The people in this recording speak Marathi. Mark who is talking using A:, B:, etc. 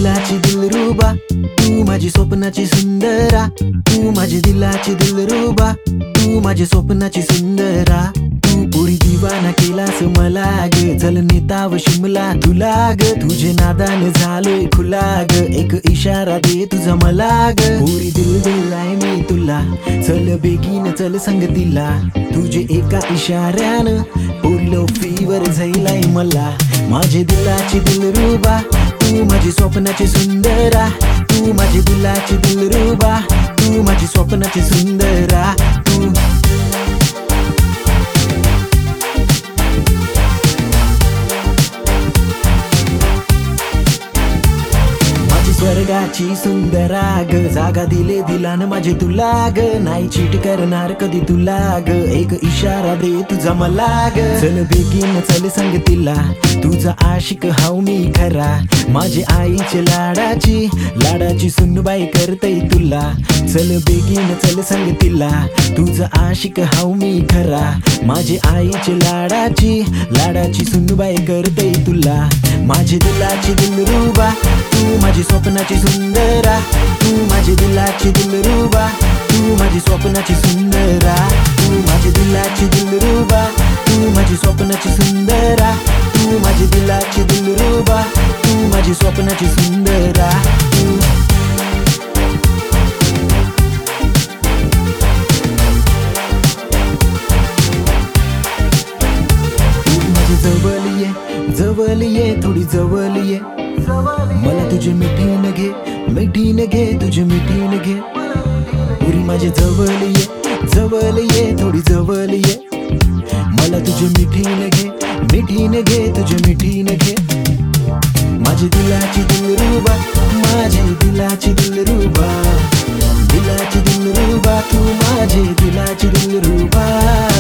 A: दिलाची दिलरुबा, तू माझी स्वप्नाची सुंदरा, तू माझी दिलाची दिलरुबा, तू माझी स्वप्नाची सुंदरा. तू पुरी दिवाना केलास मला ग, चल नेताव शिमला तुला ग, तुझे नादान झालोय खुला ग, एक इशारा दे तुझा मला ग. पुरी दिल दिलाय मी तुला, चल बेगीन चल संगतीला, तुझे एका इशाऱ्यानं पुरलो फीवर झालाय मला. माझे दिलाची दिलरुबा, तू माझी स्वप्नाची सुंदरा, तू माझी दिलाची दिलरुबा, तू माझी स्वप्नाची सुंदरा. तू स्वर्गाची सुंदरा ग, जागा दिले दिलान माझे तुला ग, नाही चीट करणार कधी तुला ग, एक इशारा दे तुझा मला ग. चल बेगीन चल संगतीला, तुझा आशिक हाव मी खरा, माझी आईची लाडाची लाडाची सुनबाई करतय तुला. चल बेगीन चल संगतीला, तुझा आशिक हाव मी खरा, माझी आईची लाडाची लाडाची सुनबाई करतय तुला. माझी दिलाची दिलरुबा, तू माझी स्वप्नाची सुंदरा, तू माझी दिलाची दिलरुबा, तू माझी स्वप्नाची सुंदरा. तू माझी दिलाची दिलरुबा, तू माझी स्वप्नाची सुंदरा, तू माझी दिलाची दिलरुबा, तू माझी स्वप्नाची सुंदरा. तू जवळ ये थोडी जवळ ये, मला तुझे मिठीन घे मिठीन घे तुझे मिठीन घे. पुरी माझे जवळ ये थोडी जवळ ये, मला तुझे मिठीन घे तुझे मिठीन घे. माझी दिलाची दिलरुबा, माझी दिलाची दिलरुबा, दिलाची दिलरुबा, तू माझी दिलाची दिलरुबा.